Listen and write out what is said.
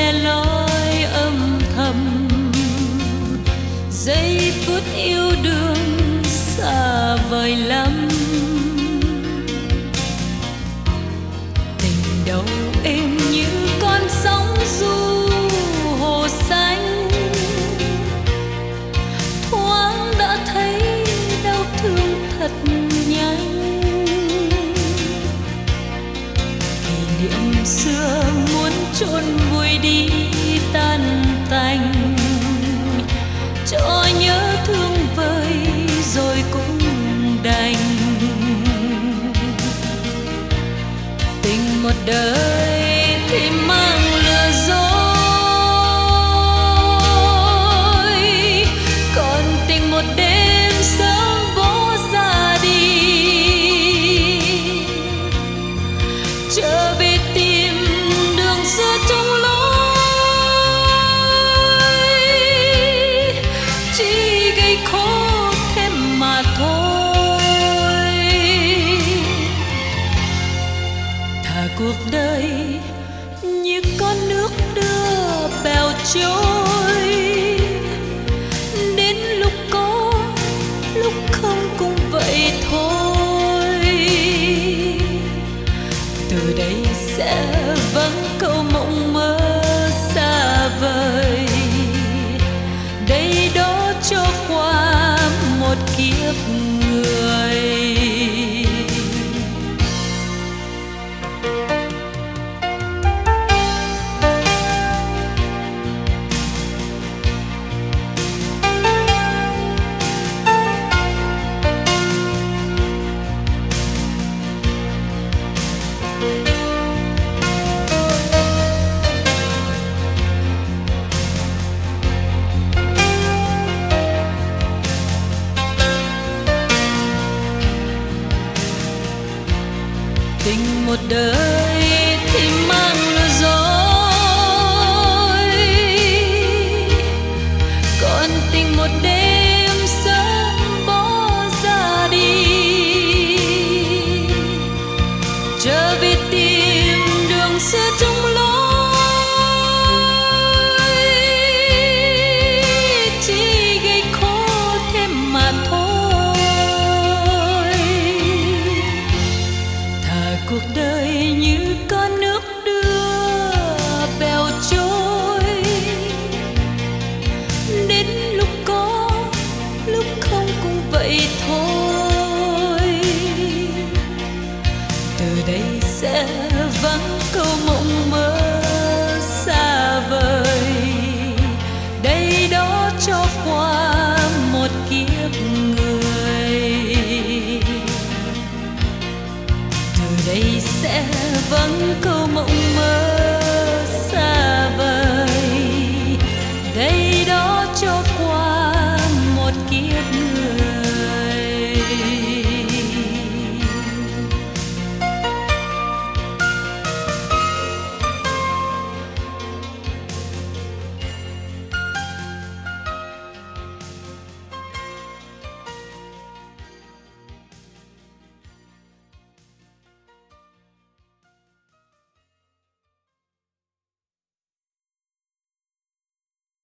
le lói âm thầm, giây phút yêu đương xa vời lắm. Tình đầu êm như con sóng du hồ xanh, thoáng đã thấy đau thương thật nhanh. Kỷ niệm xưa muốn chôn vùi đi tan tành, cho nhớ thương vơi rồi cũng đành. Tình một đời thì mang lừa dối, còn tình một đêm sớm bỏ ra đi. Trở về tìm đường xưa trong lối, chỉ gây khổ thêm mà thôi. Thà cuộc đời như con nước đưa bèo trôi, đến lúc có lúc không cũng vậy thôi. Từ đây sẽ vắng câu mộng mơ xa vời, đây đó cho qua một kiếp người. Tình một đời thì mang lừa dối, còn tình một đêm sớm bỏ ra đi. Trở về tìm đường xưa trong lối, chỉ gây khổ thêm mà thôi. Cuộc đời như con nước đưa bèo trôi, đến lúc có lúc không cũng vậy thôi. Từ đây sẽ vắng câu mộng mơ xa vời, đây đó cho qua một kiếp người. Từ đây sẽ vắng câu mộng